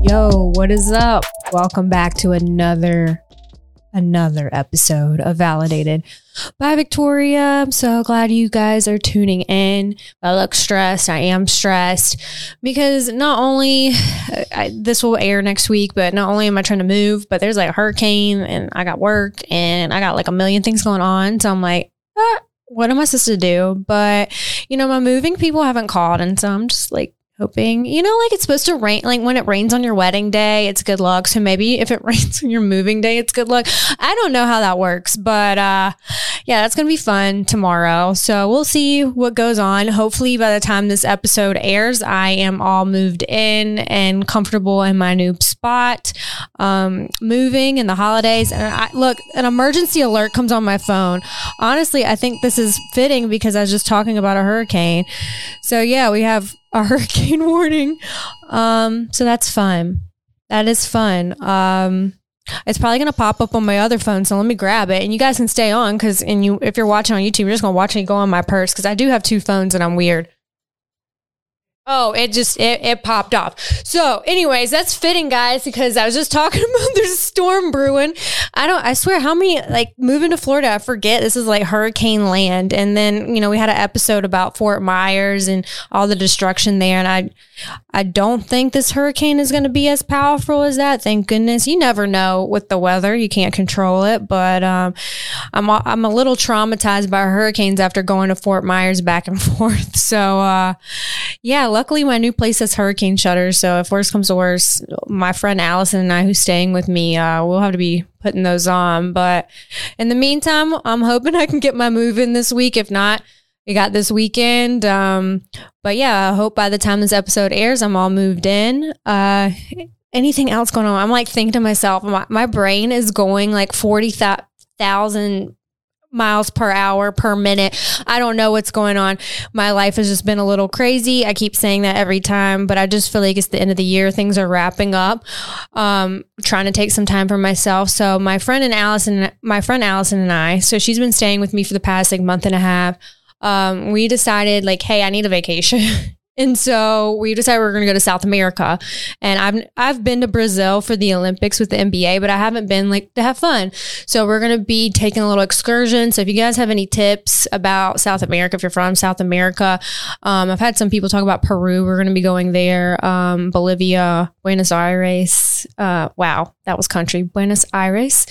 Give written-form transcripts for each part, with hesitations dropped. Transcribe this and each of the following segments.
Yo, what is up? Welcome back to another episode of Validated by Victoria. I'm so glad you guys are tuning in. I look stressed. I am stressed because not only this will air next week, but not only am I trying to move, but there's like a hurricane and I got work and I got like a million things going on. So I'm like, what am I supposed to do? But my moving people haven't called, and so I'm just like hoping, like it's supposed to rain, like when it rains on your wedding day, it's good luck. So maybe if it rains on your moving day, it's good luck. I don't know how that works, but yeah, that's going to be fun tomorrow. So we'll see what goes on. Hopefully by the time this episode airs, I am all moved in and comfortable in my new spot, moving in the holidays. And look, an emergency alert comes on my phone. Honestly, I think this is fitting because I was just talking about a hurricane. So yeah, we have a hurricane warning. So that's fun. That is fun. It's probably going to pop up on my other phone. So let me grab it and you guys can stay on if you're watching on YouTube, you're just going to watch me go on my purse. Cause I do have two phones and I'm weird. Oh, it popped off. So anyways, that's fitting, guys, because I was just talking about there's a storm brewing. I swear how many, like moving to Florida, I forget this is like hurricane land. And then, we had an episode about Fort Myers and all the destruction there. And I don't think this hurricane is going to be as powerful as that. Thank goodness. You never know with the weather. You can't control it. But I'm a little traumatized by hurricanes after going to Fort Myers back and forth. So yeah, luckily my new place has hurricane shutters. So if worse comes to worse, my friend Allison and I, who's staying with me, we'll have to be putting those on. But in the meantime, I'm hoping I can get my move in this week. If not, we got this weekend. But yeah, I hope by the time this episode airs, I'm all moved in. Anything else going on? I'm like thinking to myself, my brain is going like 40,000 miles per hour per minute. I don't know what's going on. My life has just been a little crazy. I keep saying that every time, but I just feel like it's the end of the year. Things are wrapping up. Trying to take some time for myself. So my friend Allison and I, so she's been staying with me for the past like month and a half. We decided like, hey, I need a vacation. And so we decided we were going to go to South America. And I've been to Brazil for the Olympics with the NBA, but I haven't been like to have fun. So we're going to be taking a little excursion. So if you guys have any tips about South America, if you're from South America, I've had some people talk about Peru. We're going to be going there. Bolivia, Buenos Aires. Wow, that was country. Buenos Aires.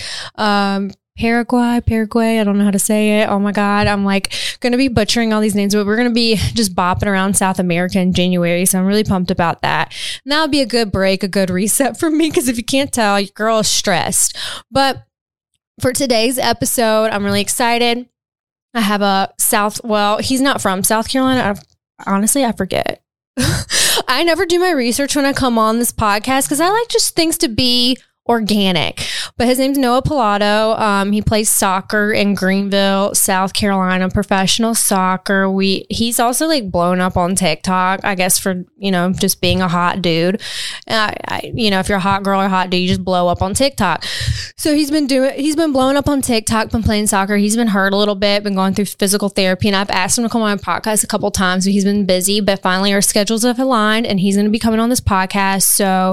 Paraguay. I don't know how to say it. Oh my God. I'm like going to be butchering all these names, but we're going to be just bopping around South America in January. So I'm really pumped about that. And that'll be a good break, a good reset for me. Cause if you can't tell, your girl is stressed. But for today's episode, I'm really excited. I have he's not from South Carolina. Honestly, I forget. I never do my research when I come on this podcast because I like just things to be organic. But his name's Noah Pilato. He plays soccer in Greenville, South Carolina, professional soccer. He's also like blown up on TikTok, I guess, for just being a hot dude. If you're a hot girl or hot dude, you just blow up on TikTok. So he's been blowing up on TikTok, been playing soccer. He's been hurt a little bit, been going through physical therapy, and I've asked him to come on my podcast a couple times, but he's been busy. But finally, our schedules have aligned, and he's going to be coming on this podcast. So,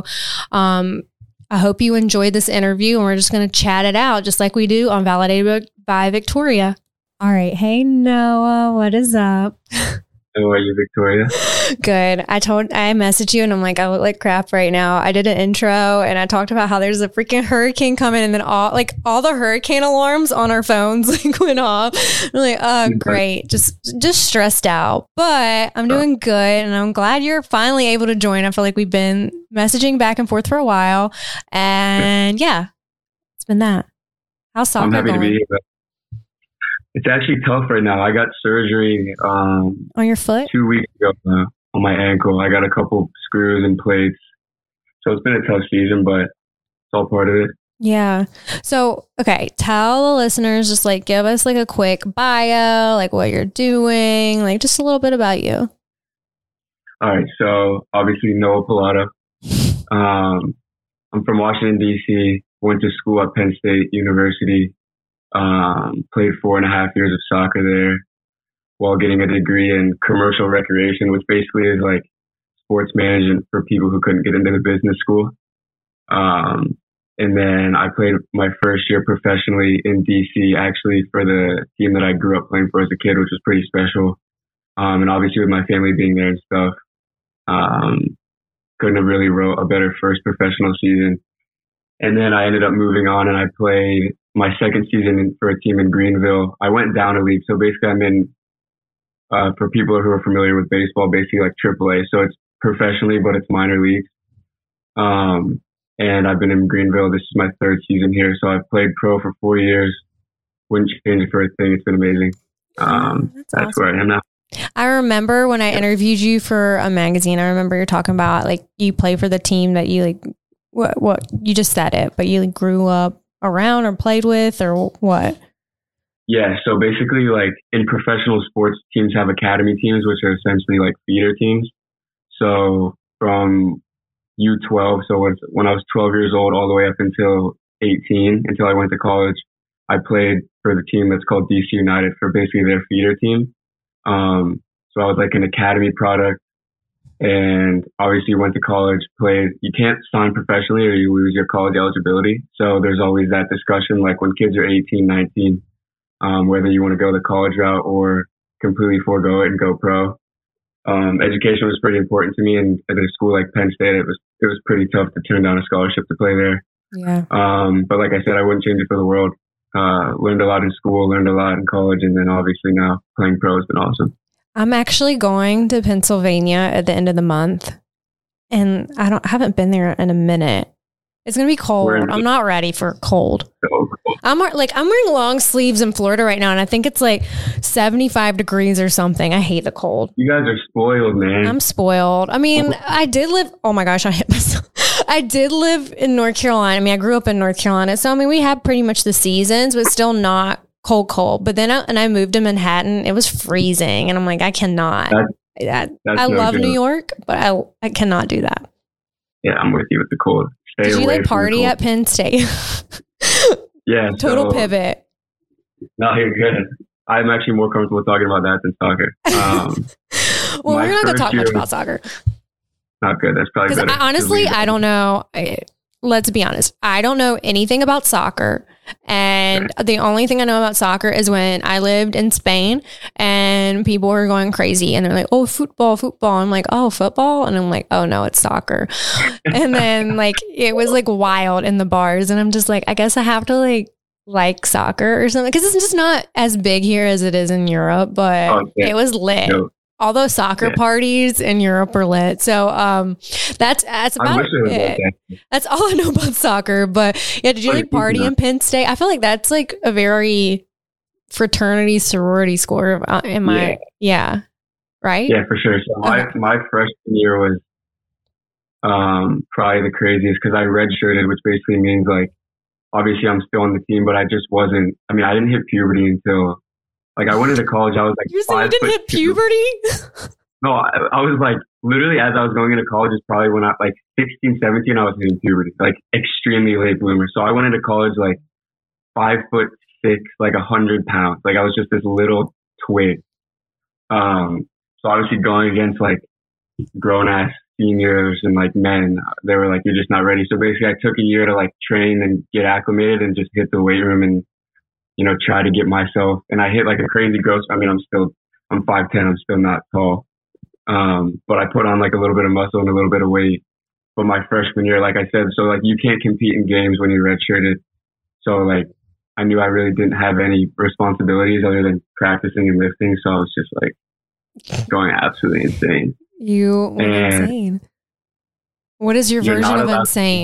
I hope you enjoyed this interview, and we're just going to chat it out just like we do on Validated by Victoria. All right. Hey, Noah, what is up? How are you, Victoria? Good. I messaged you and I'm like, I look like crap right now. I did an intro and I talked about how there's a freaking hurricane coming, and then all the hurricane alarms on our phones like went off. I'm like, oh, great. Just stressed out, but I'm doing good, and I'm glad you're finally able to join. I feel like we've been messaging back and forth for a while, and yeah, it's been that. How's soccer going? I'm happy to be here. It's actually tough right now. I got surgery on your foot 2 weeks ago on my ankle. I got a couple screws and plates. So it's been a tough season, but it's all part of it. Yeah. So, okay, tell the listeners, just like give us like a quick bio, like what you're doing, like just a little bit about you. All right. So obviously Noah Pilato. I'm from Washington, D.C., went to school at Penn State University. Played 4.5 years of soccer there while getting a degree in commercial recreation, which basically is like sports management for people who couldn't get into the business school. And then I played my first year professionally in DC, actually for the team that I grew up playing for as a kid, which was pretty special. And obviously with my family being there and stuff, couldn't have really wrote a better first professional season. And then I ended up moving on and I played my second season for a team in Greenville. I went down a league. So basically I'm in, for people who are familiar with baseball, basically like AAA. So it's professionally, but it's minor leagues. And I've been in Greenville. This is my third season here. So I've played pro for 4 years. Wouldn't change it for a thing. It's been amazing. That's awesome. Where I am now. I remember when I interviewed you for a magazine, I remember you're talking about like you play for the team that you like, what you just said it, but you like grew up around or played with or what? Yeah. So basically like in professional sports, teams have academy teams, which are essentially like feeder teams. So from U12, so when I was 12 years old, all the way up until 18, until I went to college, I played for the team that's called DC United for basically their feeder team. So I was like an academy product and obviously went to college, played. You can't sign professionally or you lose your college eligibility. So there's always that discussion, like when kids are 18, 19, whether you want to go the college route or completely forego it and go pro. Education was pretty important to me, and at a school like Penn State, it was pretty tough to turn down a scholarship to play there. Yeah. But like I said, I wouldn't change it for the world. Learned a lot in school, learned a lot in college, and then obviously now playing pro has been awesome. I'm actually going to Pennsylvania at the end of the month, and I haven't been there in a minute. It's gonna be cold. I'm not ready for cold. I'm wearing long sleeves in Florida right now, and I think it's like 75 degrees or something. I hate the cold. You guys are spoiled, man. I'm spoiled. I mean, I did live. Oh my gosh, I hit myself. I did live in North Carolina. I mean, I grew up in North Carolina, so I mean, we had pretty much the seasons, but still not cold. But then I moved to Manhattan. It was freezing, and I'm like, I cannot. I love New York, but I cannot do that. Yeah, I'm with you with the cold. Did you like party at Penn State? Yeah. Total pivot. No, you're good. I'm actually more comfortable talking about that than soccer. Well, we're not going to talk much about soccer. Not good. That's probably better. Honestly, I don't know. Let's be honest. I don't know anything about soccer. And the only thing I know about soccer is when I lived in Spain and people were going crazy and they're like, oh, football. I'm like, oh, football. And I'm like, oh no, it's soccer. And then like, it was like wild in the bars. And I'm just like, I guess I have to like soccer or something. Cause it's just not as big here as it is in Europe, but it was lit. No. All those soccer parties in Europe are lit. So that's about it. That's all I know about soccer. But yeah, did you like party in Penn State? I feel like that's like a very fraternity sorority score. Right? Yeah, for sure. So my freshman year was probably the craziest because I redshirted, which basically means like obviously I'm still on the team, but I just wasn't. I mean, I didn't hit puberty until. Like, I went into college, I was like, you're saying you didn't hit puberty? No, I was like, literally as I was going into college is probably when I, like 16, 17, I was hitting puberty, like extremely late bloomer. So I went into college like 5'6", like 100 pounds. Like I was just this little twig. So obviously going against like grown ass seniors and like men, they were like, you're just not ready. So basically I took a year to like train and get acclimated and just hit the weight room and, you know, try to get myself, and I hit like a crazy growth. I mean, I'm 5'10", I'm still not tall. But I put on like a little bit of muscle and a little bit of weight. But my freshman year, like I said, so like you can't compete in games when you're redshirted. So like I knew I really didn't have any responsibilities other than practicing and lifting. So I was just like going absolutely insane. You were insane. What is your version of insane?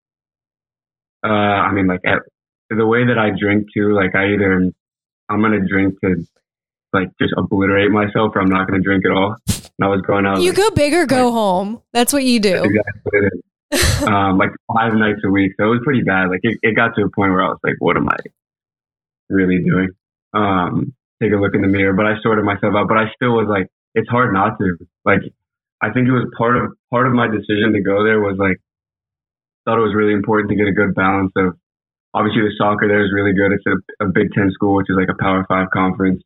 I mean, like the way that I drink too, like I'm going to drink to like just obliterate myself or I'm not going to drink at all. And I was going out. You go big or go home. That's what you do. Exactly. Like 5 nights a week. So it was pretty bad. Like it got to a point where I was like, what am I really doing? Take a look in the mirror, but I sorted myself out, but I still was like, it's hard not to. Like, I think it was part of my decision to go there was like, thought it was really important to get a good balance of, obviously the soccer there is really good. It's a Big Ten school, which is like a Power 5 conference.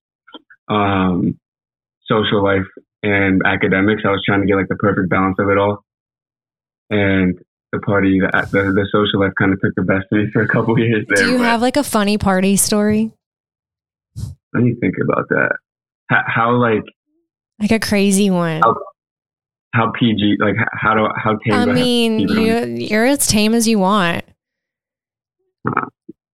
Social life and academics. I was trying to get like the perfect balance of it all. And the party, the social life kind of took the best of me for a couple of years there. Do you have like a funny party story? Let me think about that. How like a crazy one. How PG, like how tame? I mean, you're as tame as you want. Let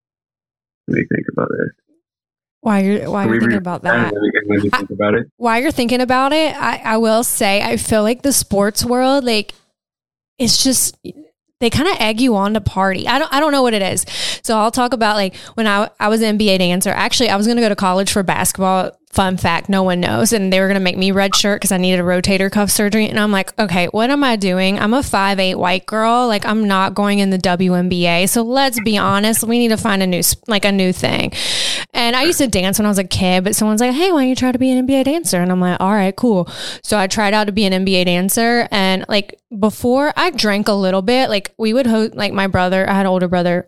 me think about this. While you're thinking about that, let me think about it. While you're thinking about it, I will say I feel like the sports world, like, it's just, they kind of egg you on to party. I don't know what it is. So I'll talk about like when I was an NBA dancer. Actually, I was going to go to college for basketball. Fun fact, no one knows. And they were going to make me redshirt because I needed a rotator cuff surgery. And I'm like, okay, what am I doing? I'm a 5'8" white girl. Like, I'm not going in the WNBA. So let's be honest. We need to find a new thing. And I used to dance when I was a kid, but someone's like, hey, why don't you try to be an NBA dancer? And I'm like, all right, cool. So I tried out to be an NBA dancer. And like, before I drank a little bit, like we would host, like my brother, I have an older brother.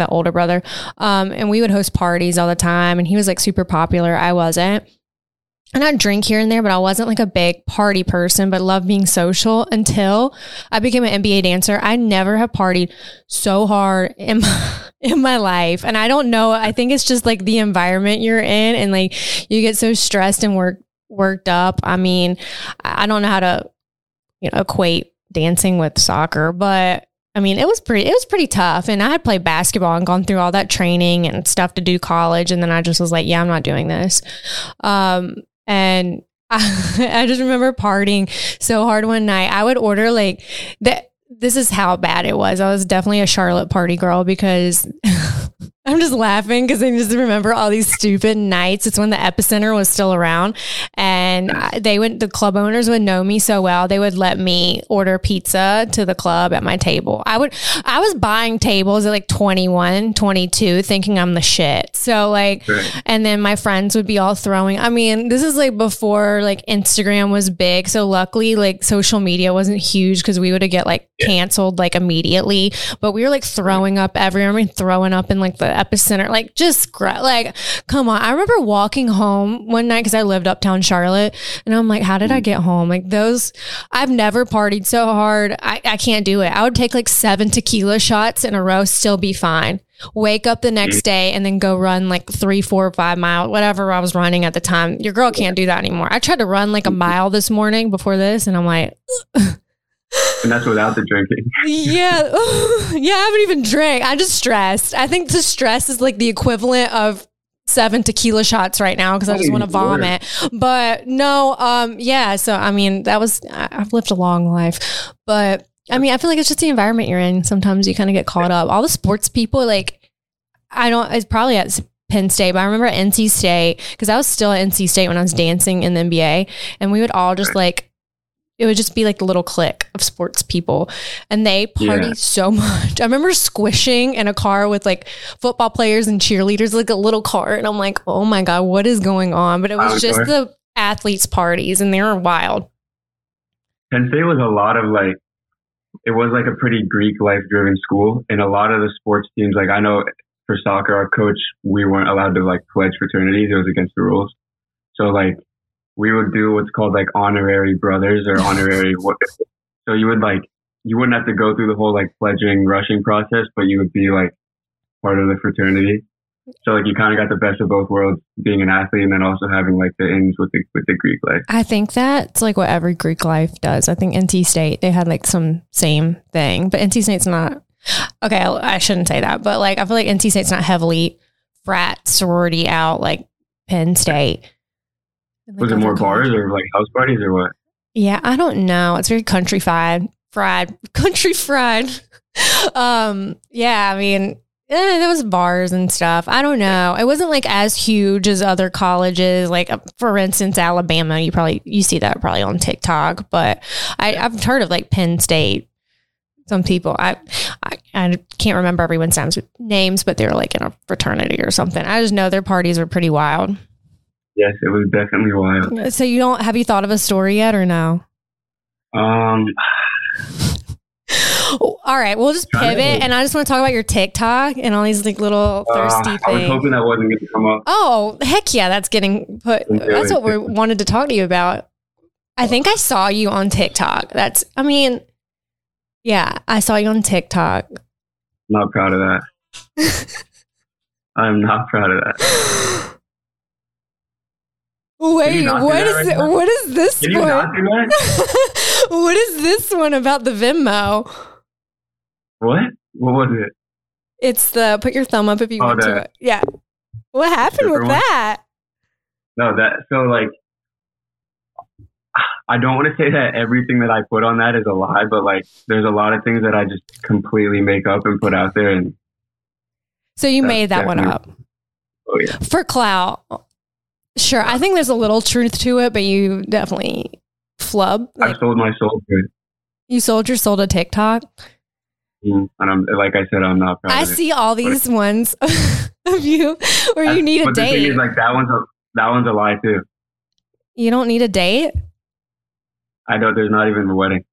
And we would host parties all the time. And he was like super popular. I wasn't. And I'd drink here and there, but I wasn't like a big party person, but loved being social until I became an NBA dancer. I never have partied so hard in my life. And I don't know. I think it's just like the environment you're in and like you get so stressed and worked up. I mean, I don't know how to, equate dancing with soccer, but I mean, it was pretty tough. And I had played basketball and gone through all that training and stuff to do college. And then I just was like, yeah, I'm not doing this. And I just remember partying so hard one night. I would order like that. This is how bad it was. I was definitely a Charlotte party girl because I'm just laughing because I just remember all these stupid nights. It's when the Epicenter was still around, and the club owners would know me so well. They would let me order pizza to the club at my table. I was buying tables at like 21, 22, thinking I'm the shit. So like, and then my friends would be all throwing. I mean, this is like before like Instagram was big. So luckily like social media wasn't huge because we would get like canceled like immediately, but we were like throwing up everywhere. I mean, throwing up in like the Epicenter, like just like, come on. I remember walking home one night because I lived uptown Charlotte, and I'm like, how did I get home? Like I've never partied so hard. I can't do it. I would take like 7 tequila shots in a row, still be fine. Wake up the next day and then go run like 3, 4, 5 miles, whatever I was running at the time. Your girl can't do that anymore. I tried to run like a mile this morning before this, and I'm like, and that's without the drinking. Yeah. I haven't even drank. I just stressed. I think the stress is like the equivalent of 7 tequila shots right now because I just want to vomit. But no, yeah. So, I mean, I've lived a long life. But, I mean, I feel like it's just the environment you're in. Sometimes you kind of get caught up. All the sports people, like, it's probably at Penn State, but I remember at NC State, because I was still at NC State when I was dancing in the NBA, and we would all just like, it would just be like a little clique of sports people, and they party so much. I remember squishing in a car with like football players and cheerleaders, like a little car. And I'm like, oh my God, what is going on? But it was just the athletes' parties, and they were wild. Penn State was a lot of like, it was like a pretty Greek life driven school. And a lot of the sports teams, like I know for soccer, our coach, we weren't allowed to like pledge fraternities. It was against the rules. So like, we would do what's called like honorary brothers or honorary. So you wouldn't have to go through the whole like pledging, rushing process, but you would be like part of the fraternity. So like you kind of got the best of both worlds, being an athlete and then also having like the ins with the Greek life. I think that's like what every Greek life does. I think NC State, they had like some same thing, but NC State's not, okay, I shouldn't say that, but like I feel like NC State's not heavily frat sorority out like Penn State. Like was it more bars or like house parties or what? Yeah, I don't know. It's very country fried. Yeah, I mean, there was bars and stuff. I don't know. It wasn't like as huge as other colleges. Like for instance, Alabama, you see that probably on TikTok, but I've heard of like Penn State. Some people, I can't remember everyone's names, but they were like in a fraternity or something. I just know their parties were pretty wild. Yes, it was definitely wild. So have you thought of a story yet or no? All right, we'll just pivot, and I just want to talk about your TikTok and all these like little thirsty things. I was hoping that wasn't going to come up. Oh, heck yeah, that's getting put. That's what we wanted to talk to you about. I think I saw you on TikTok. Yeah, I saw you on TikTok. Not proud of that. I'm not proud of that. Wait, what is this Can you one? not do that? What is this one about the Venmo? What? What was it? It's the put your thumb up if you want to it. Yeah. What happened with that? No, so like, I don't want to say that everything that I put on that is a lie, but like, there's a lot of things that I just completely make up and put out there. And so you made that one up. Oh yeah. For clout. Sure. I think there's a little truth to it, but you definitely flub. I sold my soul to it. You sold your soul to TikTok? And like I said, I'm not proud of it. I see all these ones of you where you need a date. The thing is, like, that one's a lie too. You don't need a date? I don't. There's not even a wedding.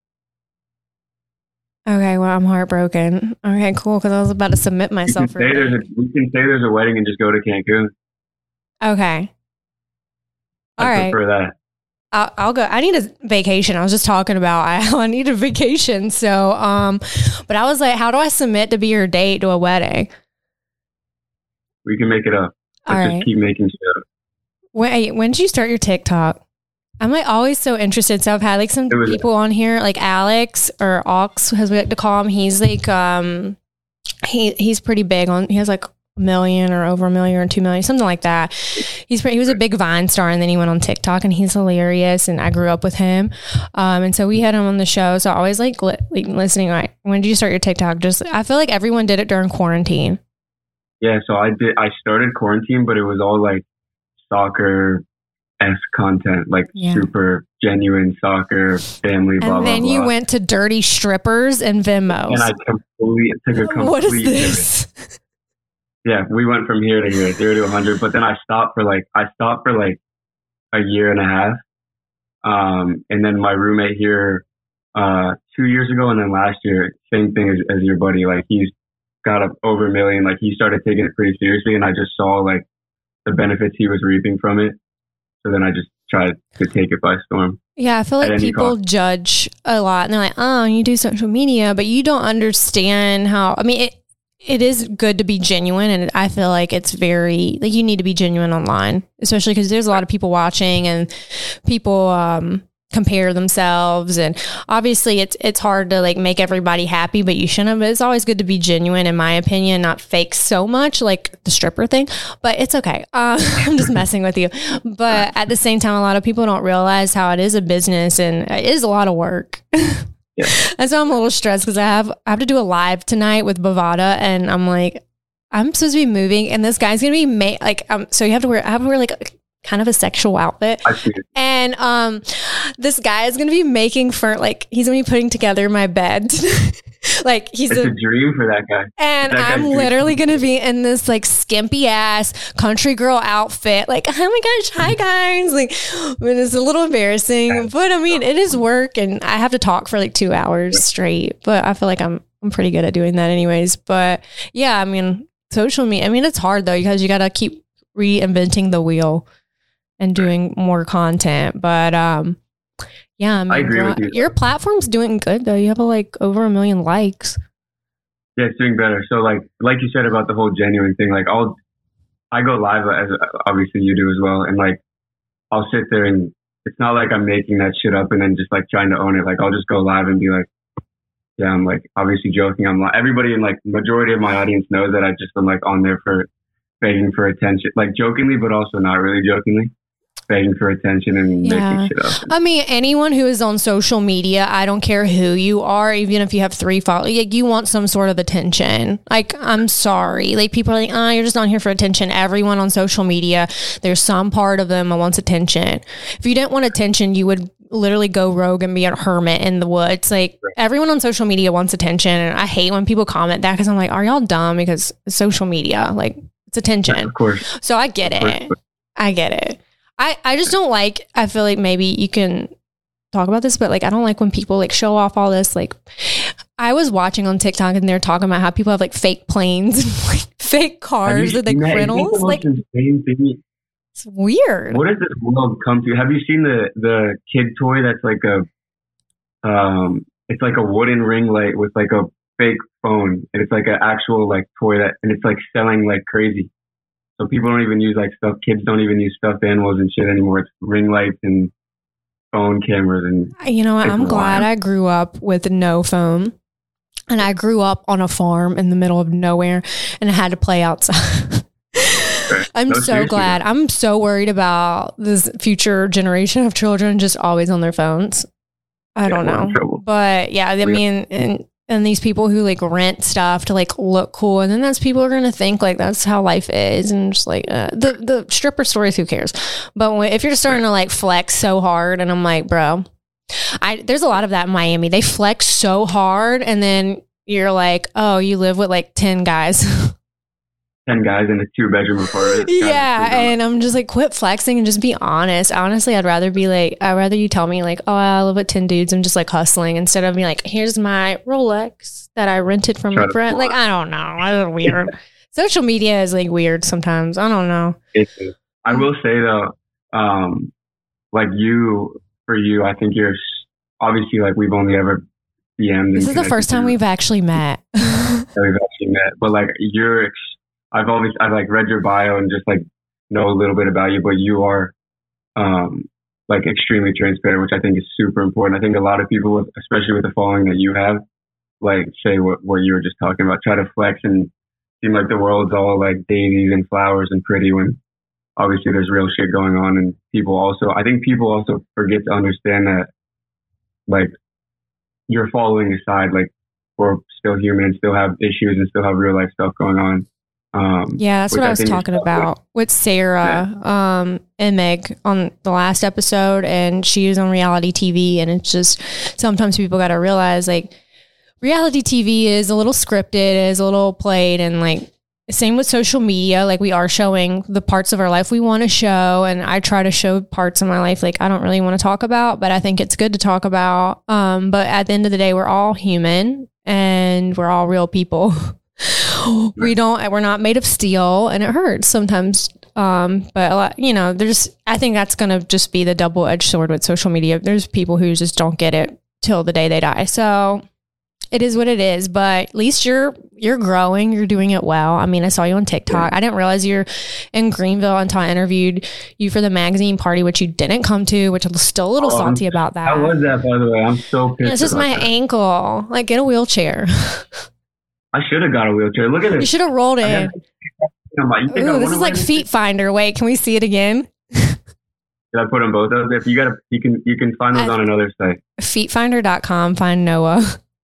Okay, well, I'm heartbroken. Okay, cool, because I was about to submit myself. We can say there's a wedding and just go to Cancun. Okay. All right. I prefer that. I'll go. I need a vacation. I was just talking about I need a vacation. So, but I was like, how do I submit to be your date to a wedding? We can make it up. Let's just keep making shit up. Wait, when did you start your TikTok? I'm like always so interested. So I've had like some people on here, like Alex or Ox, as we like to call him. He's like, he's pretty big on. He has like 1 million or over 1 million or 2 million, something like that. He was a big Vine star, and then he went on TikTok, and he's hilarious. And I grew up with him, and so we had him on the show. So I always like listening. Like, when did you start your TikTok? I feel like everyone did it during quarantine. Yeah, so I started quarantine, but it was all like soccer-esque content, like super genuine soccer, family, blah, blah, blah. And then you went to dirty strippers and Venmos. And I took a complete What is this? Pivot. Yeah, we went from here to here, 0 to 100, but then I stopped for like a year and a half. And then my roommate here 2 years ago, and then last year, same thing as your buddy, like he's got up over 1 million, like he started taking it pretty seriously, and I just saw like the benefits he was reaping from it. So then I just tried to take it by storm. Yeah, I feel like people judge a lot, and they're like, oh, you do social media, but you don't understand how, I mean, it is good to be genuine, and I feel like it's very, like, you need to be genuine online, especially because there's a lot of people watching, and people compare themselves, and obviously it's hard to like make everybody happy, but you shouldn't. But it's always good to be genuine, in my opinion, not fake so much, like the stripper thing. But it's okay. I'm just messing with you. But at the same time, a lot of people don't realize how it is a business, and it is a lot of work. Yeah. And so I'm a little stressed because I have to do a live tonight with Bovada, and I'm like, I'm supposed to be moving, and this guy's gonna be so I have to wear like kind of a sexual outfit, and this guy is gonna be making he's gonna be putting together my bed. Like it's a dream for that guy, and I'm literally gonna be in this like skimpy ass country girl outfit, like, oh my gosh, hi guys, like, it's a little embarrassing, but I mean, it is work, and I have to talk for like 2 hours straight, but I feel like I'm pretty good at doing that anyways. But yeah, I mean, social media, I mean, it's hard though, because you gotta keep reinventing the wheel and doing more content. But yeah, I mean, I agree with you. Your platform's doing good though. You have like over 1 million likes. Yeah, it's doing better. So like you said about the whole genuine thing, like I go live, as obviously you do as well, and like I'll sit there, and it's not like I'm making that shit up and then just like trying to own it. Like I'll just go live and be like, yeah, I'm like obviously joking. Everybody in like majority of my audience knows that I'm like on there for begging for attention, like jokingly, but also not really jokingly. Begging for attention and making shit up. I mean, anyone who is on social media, I don't care who you are, even if you have 3 followers, like, you want some sort of attention. Like, I'm sorry. Like, people are like, oh, you're just on here for attention. Everyone on social media, there's some part of them that wants attention. If you didn't want attention, you would literally go rogue and be a hermit in the woods. Like, everyone on social media wants attention, and I hate when people comment that, because I'm like, are y'all dumb? Because social media, like, it's attention. Yeah, of course. So I get it. I get it. I just don't like, I feel like maybe you can talk about this, but like, I don't like when people like show off all this. Like, I was watching on TikTok, and they're talking about how people have like fake planes and like fake cars with like rentals. Like, it's weird. What does this world come to? Have you seen the kid toy that's like it's like a wooden ring light with like a fake phone, and it's like an actual like toy and it's like selling like crazy. So people don't even use like kids don't even use stuffed animals and shit anymore. It's ring lights and phone cameras. And you know what? I'm glad I grew up with no phone, and I grew up on a farm in the middle of nowhere, and I had to play outside. I'm so glad. I'm so worried about this future generation of children just always on their phones. I don't know. But yeah, I mean, and these people who like rent stuff to like look cool, and then that's people are going to think like that's how life is, and just like the stripper stories, who cares? But if you're starting to like flex so hard, and I'm like, bro, there's a lot of that in Miami. They flex so hard, and then you're like, oh, you live with like 10 guys. 10 guys in a 2-bedroom apartment. Yeah. And I'm just like, quit flexing and just be honest. Honestly, I'd rather you tell me like, oh, I live with 10 dudes. I'm just like hustling, instead of being like, here's my Rolex that I rented from my friend. Like, I don't know. It's weird. Social media is like weird sometimes. I don't know. I will say though, like for you, I think you're obviously like we've only ever DM'd. This is the first time we've actually met. But like I've like read your bio and just like know a little bit about you, but you are like extremely transparent, which I think is super important. I think a lot of people, especially with the following that you have, like say what you were just talking about, try to flex and seem like the world's all like daisies and flowers and pretty, when obviously there's real shit going on. And I think people also forget to understand that like you're following aside, like we're still human and still have issues and still have real life stuff going on. Yeah, that's what I was talking about with Sarah and Meg on the last episode, and she was on reality TV, and it's just sometimes people got to realize like reality TV is a little scripted, is a little played, and like same with social media. Like we are showing the parts of our life we want to show, and I try to show parts of my life like I don't really want to talk about, but I think it's good to talk about. But at the end of the day, we're all human and we're all real people. We're not made of steel, and it hurts sometimes. But a lot, I think that's going to just be the double-edged sword with social media. There's people who just don't get it till the day they die. So it is what it is, but at least you're growing. You're doing it well. I mean, I saw you on TikTok. I didn't realize you're in Greenville until I interviewed you for the magazine party, which you didn't come to, which I'm still a little salty about that. How was that, by the way? I'm so pissed. It's just my ankle. Like, get a wheelchair. I should have got a wheelchair. Look at this. You should have rolled in. Ooh, this is like Feet Finder. Wait, can we see it again? Did I put them both up? If you can find those on another site. Feetfinder.com. Find Noah.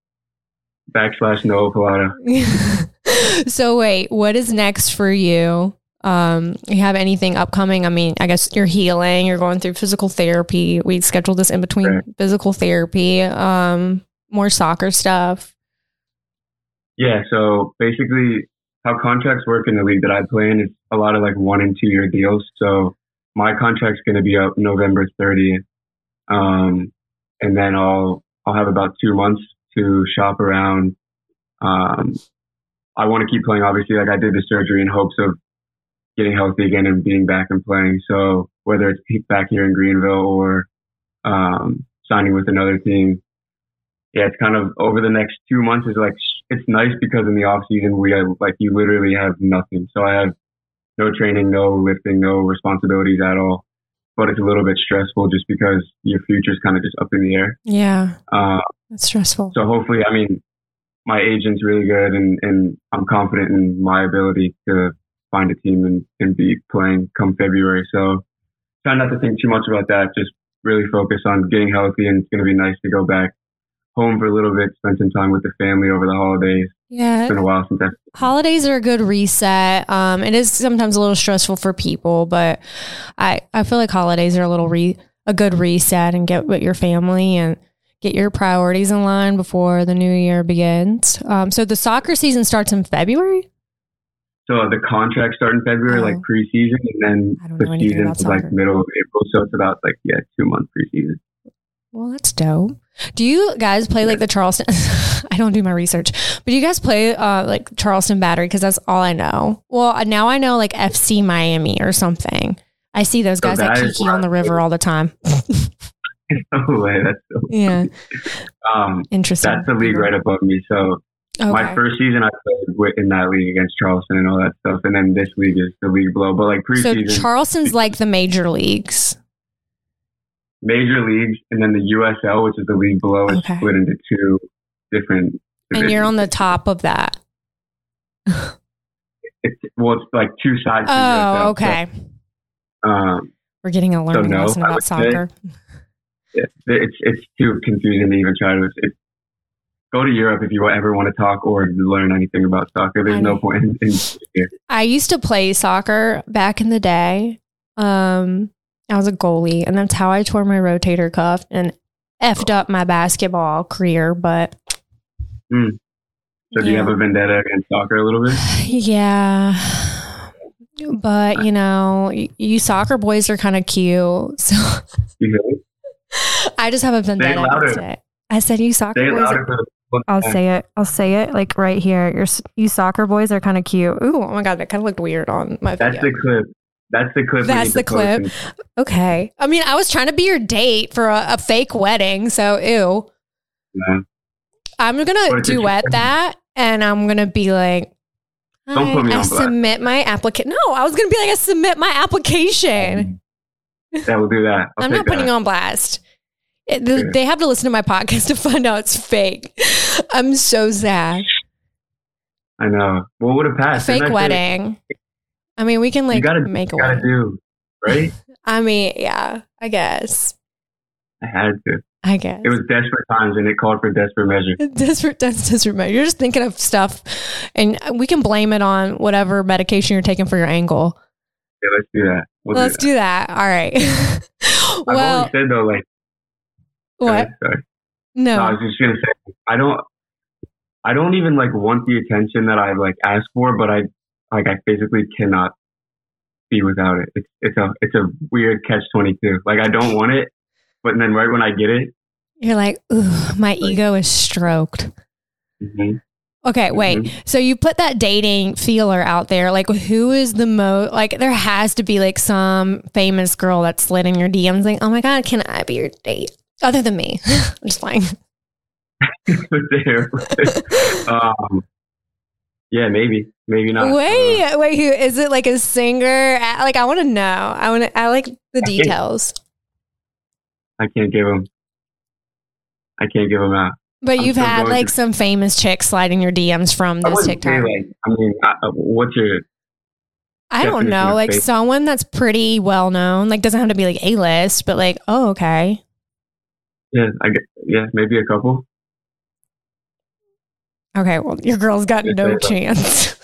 /Noah Pilata. So wait, what is next for you? You have anything upcoming? I mean, I guess you're healing. You're going through physical therapy. We scheduled this in between physical therapy. More soccer stuff. Yeah, so basically how contracts work in the league that I play in is a lot of like 1 and 2 year deals. So my contract's going to be up November 30th. And then I'll have about 2 months to shop around. I want to keep playing, obviously. Like I did the surgery in hopes of getting healthy again and being back and playing. So whether it's back here in Greenville or signing with another team, yeah, it's kind of over the next 2 months is like, it's nice because in the off season you literally have nothing. So I have no training, no lifting, no responsibilities at all. But it's a little bit stressful just because your future's kind of just up in the air. Yeah, that's stressful. So hopefully, I mean, my agent's really good, and I'm confident in my ability to find a team and be playing come February. So try not to think too much about that. Just really focus on getting healthy, and it's going to be nice to go back home for a little bit, spend some time with the family over the holidays. Yeah. It's been a while since holidays are a good reset. It is sometimes a little stressful for people, but I feel like holidays are a good reset, and get with your family and get your priorities in line before the new year begins. So the soccer season starts in February? So the contracts start in February, like preseason, and then the season is like middle of April. So it's about 2-month preseason. Well, that's dope. Do you guys play like the Charleston? I don't do my research, but do you guys play like Charleston Battery? Because that's all I know. Well, now I know like FC Miami or something. I see those guys at Kiki on the river all the time. No way. That's so Yeah. Interesting. That's the league right above me. So my first season, I played in that league against Charleston and all that stuff. And then this league is the league below. But like preseason. So Charleston's like the major leagues. Major leagues. And then the USL, which is the league below, is split into two different divisions. And you're on the top of that. It's like two sides. Oh, okay. So, we're getting a learning lesson about soccer. It's too confusing to even try to. Go to Europe if you ever want to talk or learn anything about soccer. There's no point in here. I used to play soccer back in the day. I was a goalie, and that's how I tore my rotator cuff and effed up my basketball career. But so do you have a vendetta against soccer a little bit? Yeah. But, you soccer boys are kind of cute. So I just have a vendetta against it. I said, you soccer boys. I'll say it like right here. You soccer boys are kind of cute. Ooh, oh my God, that kind of looked weird on my video. That's the clip. Okay. I mean, I was trying to be your date for a fake wedding. So, ew. Yeah. I'm going to duet that. And I'm going to be like, I submit my application. No, I was going to be like, I submit my application. Yeah, we'll do that. I'm not putting on blast. They have to listen to my podcast to find out it's fake. I'm so sad. I know. What would have passed? A fake wedding. I mean, we can make a wedding. Do, right? I mean, yeah, I guess. I had to. I guess. It was desperate times and it called for desperate measures. Desperate measures. You're just thinking of stuff and we can blame it on whatever medication you're taking for your ankle. Yeah, let's do that. Let's do that. All right. I've always said though, like. What? Sorry. No. I was just going to say, I don't even like want the attention that I like ask for, but I physically cannot be without it. It's a weird catch-22. Like I don't want it. But then right when I get it, you're like, ooh, my ego is stroked. Mm-hmm. Okay, wait. Mm-hmm. So you put that dating feeler out there. Like, who is the most, like, there has to be like some famous girl that slid in your DMs like, oh my God, can I be your date? Other than me. I'm just playing. Yeah, maybe not. Wait, who is it? Like a singer? Like, I want to know. I like the details. I can't give them out. But you've had like some famous chicks sliding your DMs from this TikTok. What's your? I don't know, like someone that's pretty well known. Like doesn't have to be like A-list, but like, oh, okay. Yeah, maybe a couple. Okay, well, your girl's got no chance.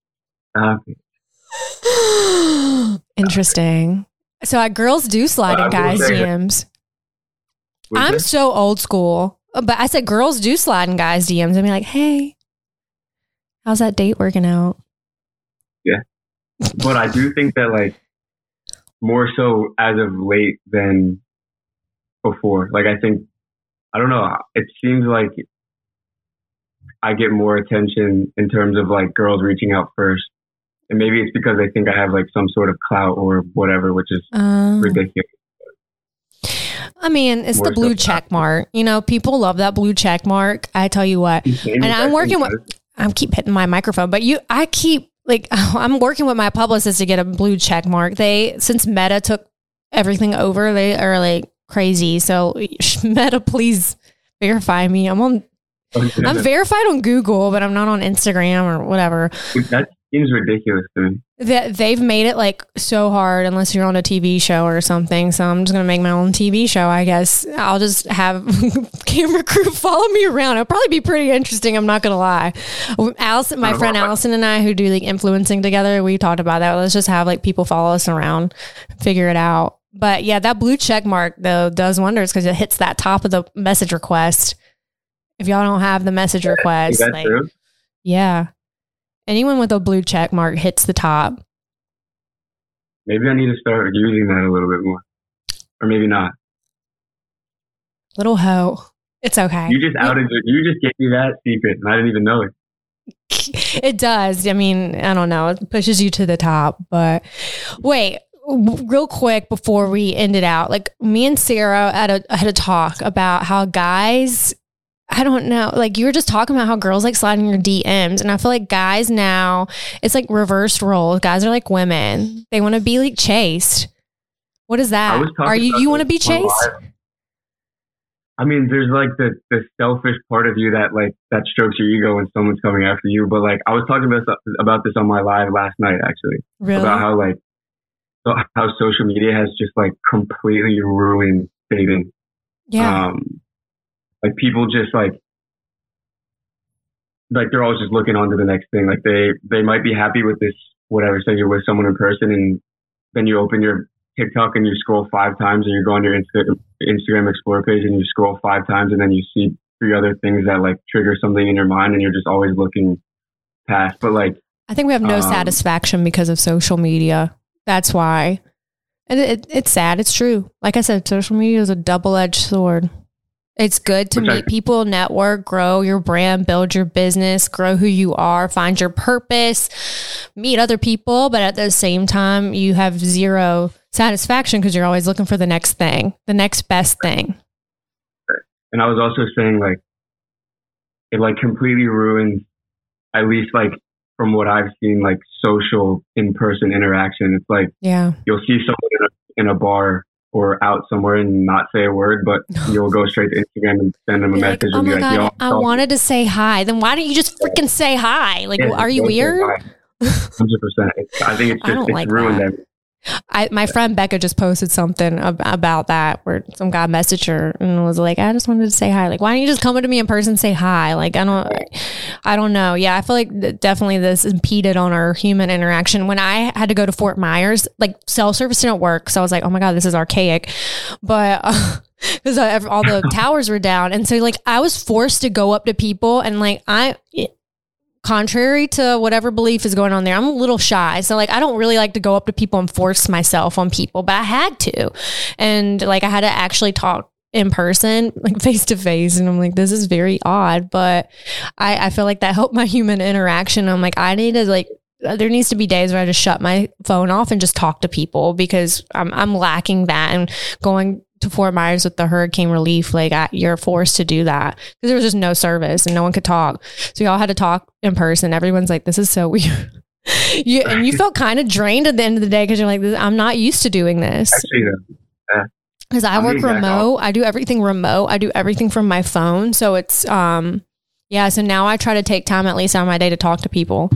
Interesting. So girls do slide in guys' DMs. I'm so old school, but I said girls do slide in guys' DMs. I mean, like, hey, how's that date working out? Yeah. But I do think that, like, more so as of late than before. Like, I don't know. It seems like I get more attention in terms of, like, girls reaching out first. And maybe it's because they think I have, like, some sort of clout or whatever, which is ridiculous. I mean, it's the blue check mark. You know, people love that blue check mark. I tell you what. And I'm working with, I keep hitting my microphone, but I'm working with my publicist to get a blue check mark. Since Meta took everything over, they are like crazy. So Meta, please verify me. I'm verified on Google, but I'm not on Instagram or whatever. That seems ridiculous to me. They've made it like so hard unless you're on a TV show or something. So I'm just going to make my own TV show, I guess. I'll just have camera crew follow me around. It'll probably be pretty interesting. I'm not going to lie. Allison, my friend Allison and I who do like influencing together, we talked about that. Let's just have like people follow us around, figure it out. But yeah, that blue check mark though does wonders because it hits that top of the message request. If y'all don't have the message request, is that true? Yeah. Anyone with a blue check mark hits the top. Maybe I need to start using that a little bit more. Or maybe not. Little hoe. It's okay. You just gave me that secret and I didn't even know it. It does. I mean, I don't know. It pushes you to the top. But wait, real quick before we end it out, like me and Sarah had a talk about how guys, I don't know, like you were just talking about how girls like slide in your DMs, and I feel like guys now, it's like reversed roles. Guys are like women. They want to be like chased. What is that? Are you want to be chased? I mean, there's like the selfish part of you that strokes your ego when someone's coming after you. But like, I was talking about this on my live last night, actually. Really? About how social media has just like completely ruined dating. Yeah. Like people just like they're always just looking on to the next thing. Like they might be happy with this, whatever, say you're with someone in person, and then you open your TikTok and you scroll 5 times, and you go on your Instagram Explore page and you scroll 5 times, and then you see 3 other things that like trigger something in your mind, and you're just always looking past. But like, I think we have no satisfaction because of social media. That's why. And it's sad. It's true. Like I said, social media is a double-edged sword. It's good to meet people, network, grow your brand, build your business, grow who you are, find your purpose, meet other people. But at the same time, you have zero satisfaction because you're always looking for the next thing, the next best thing. And I was also saying, like, it like completely ruins, at least like from what I've seen, like social in-person interaction. It's like, you'll see someone in a bar or out somewhere and not say a word, but you'll go straight to Instagram and send them a message. Like, oh my God, yo, I wanted to say hi. Then why don't you just freaking say hi? Like, are you weird? 100%. I think it's ruined everything. My friend Becca just posted something about that where some guy messaged her and was like, I just wanted to say hi. Like, why don't you just come to me in person and say hi? Like, I don't know. Yeah, I feel like definitely this impeded on our human interaction. When I had to go to Fort Myers, like cell service didn't work. So I was like, oh my God, this is archaic. But because all the towers were down. And so like I was forced to go up to people and like contrary to whatever belief is going on there, I'm a little shy. So like, I don't really like to go up to people and force myself on people, but I had to. And like, I had to actually talk in person, like face to face. And I'm like, this is very odd, but I feel like that helped my human interaction. I'm like, I need to like, there needs to be days where I just shut my phone off and just talk to people because I'm lacking that. And going to Fort Myers with the hurricane relief, like you're forced to do that because there was just no service and no one could talk. So y'all had to talk in person. Everyone's like, this is so weird. You felt kind of drained at the end of the day because you're like, I'm not used to doing this. Actually, because I work remote. I do everything remote. I do everything from my phone. So it's, so now I try to take time at least on my day to talk to people.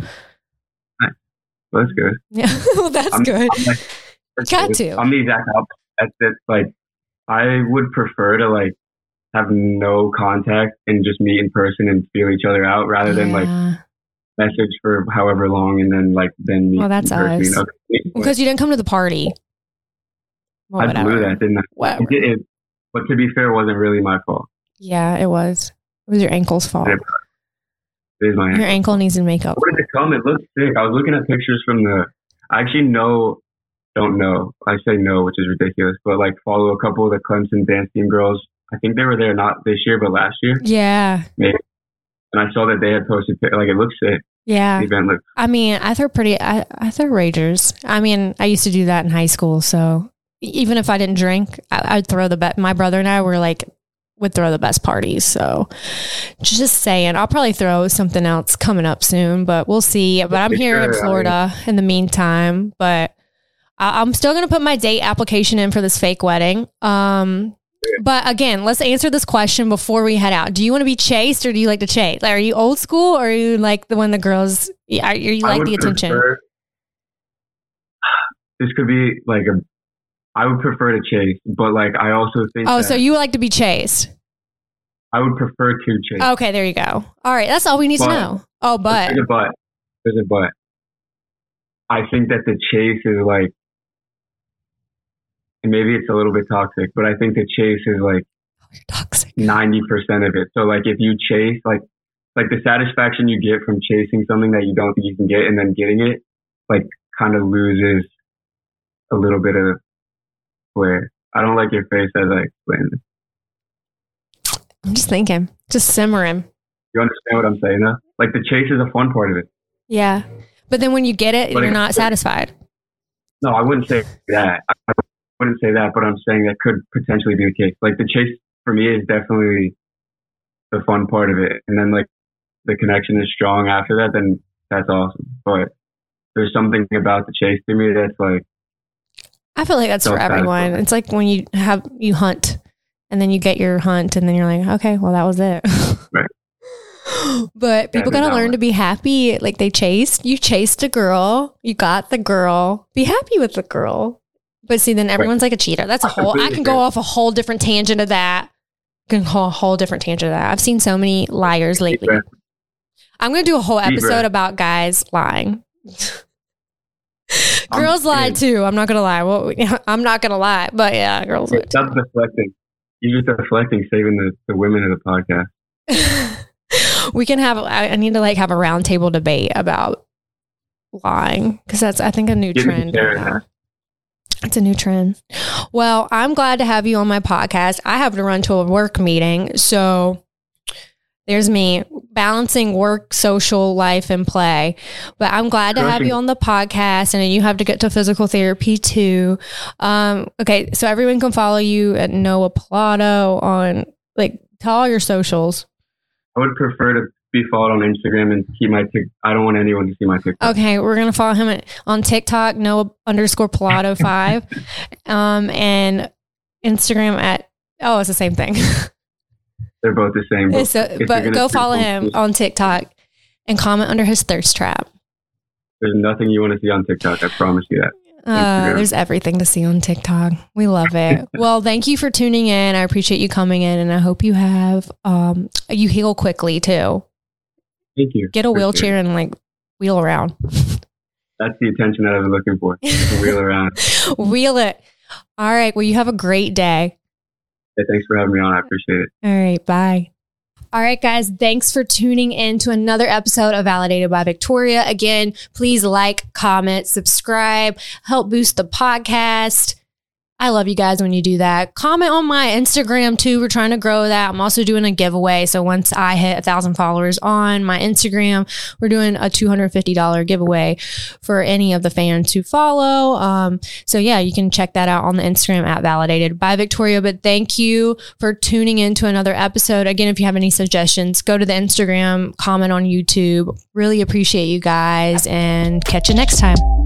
That's good. Yeah, well, that's good. Got to. I'm the exact opposite. It's like, I would prefer to like have no contact and just meet in person and feel each other out rather than like message for however long and then meet. Well, that's in person. us. Okay. Because you didn't come to the party. Well, I blew that, didn't I? But to be fair, it wasn't really my fault. Yeah, it was. It was your ankle's fault. It is my ankle. Your ankle needs to make up. Where did it come? It looks sick. I was looking at pictures from I actually don't know. I say no, which is ridiculous, but like follow a couple of the Clemson dance team girls. I think they were there not this year, but last year. Yeah. Maybe. And I saw that they had posted, like it looks sick. Yeah. The event looks. I mean, I throw ragers. I mean, I used to do that in high school. So even if I didn't drink, I'd throw my brother and I would throw the best parties. So just saying, I'll probably throw something else coming up soon, but we'll see. But I'm here in Florida in the meantime, but I'm still going to put my date application in for this fake wedding. But again, let's answer this question before we head out. Do you want to be chased or do you like to chase? Like, are you old school or are you like the girls, are you like the attention? This could be like I would prefer to chase, but like I also think. Oh, so you would like to be chased? I would prefer to chase. Okay, there you go. All right, that's all we need to know. Oh, but. There's a but. I think that the chase is like, and maybe it's a little bit toxic, but I think the chase is like toxic. 90% of it. So like if you chase, like the satisfaction you get from chasing something that you don't think you can get and then getting it, like kind of loses a little bit of flair. I don't like your face as I explain this. I'm just thinking, just simmering. You understand what I'm saying though? Like the chase is a fun part of it. Yeah. But then when you get it, you're not satisfied. No, I wouldn't say that. I wouldn't say that, but I'm saying that could potentially be the case. Like the chase for me is definitely the fun part of it. And then like the connection is strong after that, then that's awesome. But there's something about the chase to me that's like, I feel like that's for everyone. It's like when you hunt and then you get your hunt and then you're like, okay, well that was it. Right. But people got to learn to be happy. Like you chased a girl, you got the girl, be happy with the girl. But see, then everyone's like a cheater. That's I can go off a whole different tangent of that. I've seen so many liars lately. I'm going to do a whole episode about guys lying. Girls lie too. I'm not going to lie. Well, I'm not going to lie, but yeah, girls lie. Stop deflecting. You're just deflecting, saving the women of the podcast. We can I need to like have a roundtable debate about lying because that's, I think, a new trend right now. It's a new trend. Well, I'm glad to have you on my podcast. I have to run to a work meeting. So there's me balancing work, social life, and play. But I'm glad to have you on the podcast. And you have to get to physical therapy too. Okay. So everyone can follow you at Noah Pilato on, like, tell all your socials. I would prefer to be followed on Instagram and keep my I don't want anyone to see my TikTok. Okay, we're gonna follow him on TikTok, Noah_Pilato5, and Instagram at it's the same thing. They're both the same. But go follow him on TikTok and comment under his thirst trap. There's nothing you want to see on TikTok. I promise you that. There's everything to see on TikTok. We love it. Well, thank you for tuning in. I appreciate you coming in, and I hope you have you heal quickly too. Thank you. Get a wheelchair and like wheel around. That's the attention that I was looking for. Wheel around. Wheel it. All right. Well, you have a great day. Yeah, thanks for having me on. I appreciate it. All right. Bye. All right, guys. Thanks for tuning in to another episode of Validated by Victoria. Again, please like, comment, subscribe, help boost the podcast. I love you guys when you do that. Comment on my Instagram too. We're trying to grow that. I'm also doing a giveaway. So once I hit 1,000 followers on my Instagram, we're doing a $250 giveaway for any of the fans who follow. So yeah, you can check that out on the Instagram at Validated by Victoria. But thank you for tuning in to another episode. Again, if you have any suggestions, go to the Instagram, comment on YouTube. Really appreciate you guys and catch you next time.